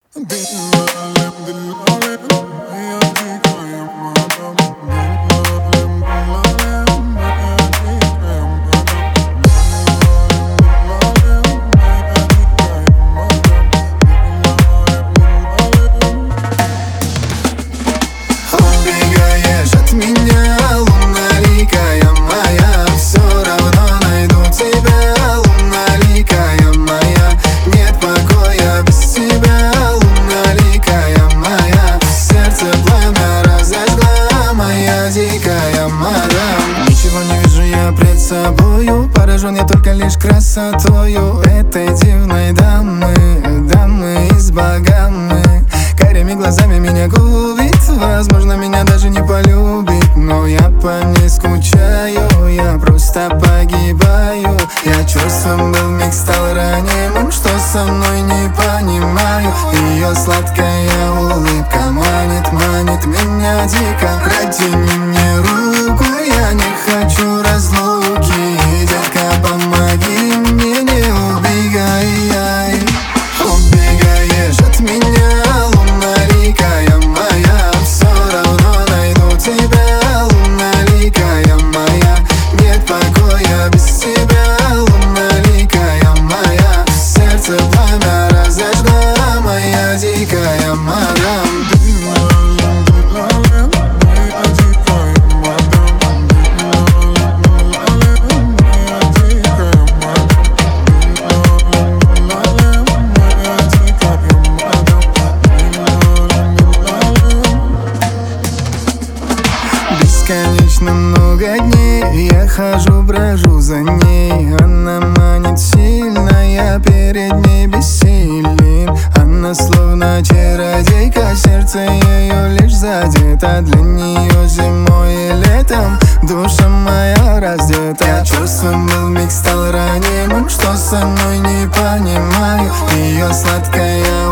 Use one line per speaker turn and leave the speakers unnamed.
Убегаешь от меня, луналикая моя, все равно найду тебя, луналикая моя. Нет покоя без тебя, луналикая моя. Сердце пламя разожгла моя дикая мадам. Ничего не вижу я пред собою, поражен я только лишь красотою этой дивной дамы, дамы из Багамы. Карими глазами меня губит, возможно, меня даже не полюбит, но я по ней скучаю, я просто погибаю. Я чувством был, миг стал ранимым, что со мной не понимаю. Ее сладкая улыбка манит, манит меня дико. Протяни мне руку, я не хочу разлуки, детка, помоги мне, не убегай. Убегаешь от меня, луналикая моя, все равно найду тебя, луналикая моя. Нет покоя без тебя, луналикая моя. Сердце пламя разожгла моя дикая мадам. Бесконечно много дней я хожу, брожу за ней. Она манит сильно, я перед ней бессилен. Она словно чародейка, сердце ее лишь задето. Для нее зимой и летом душа моя раздета. Я чувством был, миг стал ранимым, что со мной не понимаю. Ее сладкая